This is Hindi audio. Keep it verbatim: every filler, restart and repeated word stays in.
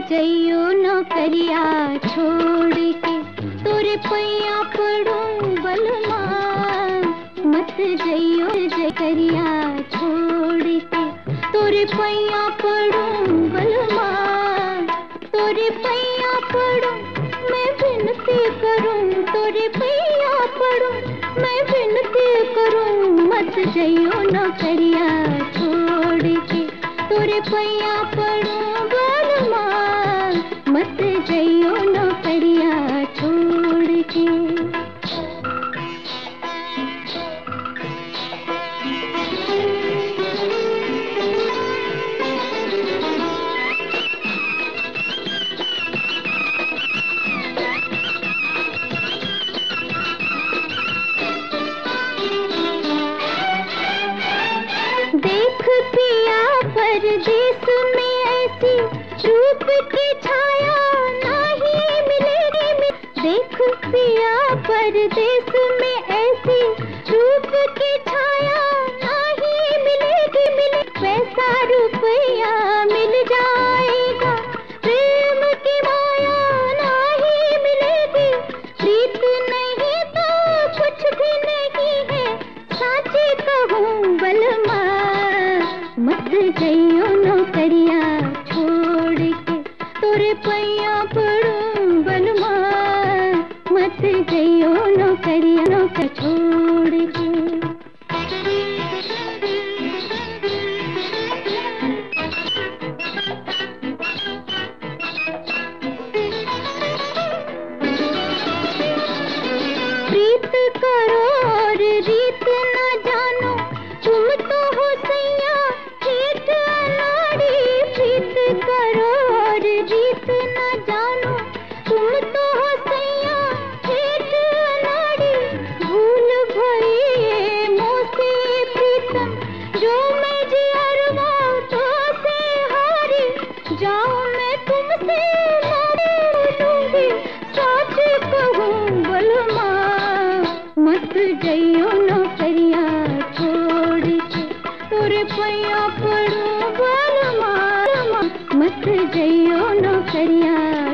जइयो नौकरिया छोड़ के, तोरे पैया पड़ूं बलमा। मत जइयो जकरिया छोड़ के, तोरे पैया पड़ूं बलमा। तोरे पैया पड़ूं मैं विनती करूं, तोरे पैया पड़ूं मैं विनती करूं। मत जइयो नौकरिया छोड़ के, तोरे पैया पड़ूं बलमा। मत जइयो नौकरिया छोड़ के। देख पिया परदेस में ऐसी रूप की छाया नहीं मिलेगी। देख पिया परदेस में ऐसी रूप की छाया नहीं मिलेगी। मिले पैसा रुपया मिल जाएगा, प्रेम की माया नहीं मिलेगी। प्रीत नहीं तो कुछ भी नहीं है, साची कहूँ बलमा। मत जइयो नौकरिया छोड़ के, तोरे पैया पड़ूं बलमा। मत जइयो नौकरिया नौकर छोड़ के। प्रीत करो और रीत न जानो, तुम तो हो सैया ठेठ अनाड़ी। प्रीत करो और रीत न जानो, तुम तो हो सैया ठेठ अनाड़ी। भूल भई ये मोसे प्रीतम, जो मैं जियरवा तो से हारी। जाऊं मैं तुमसे मारे लूंगी, साच कहूँ बलमा। मत जइयो नौकरिया छोड़ के, तोरे पैया पड़ूं बलमा। मत जइयो नौकरिया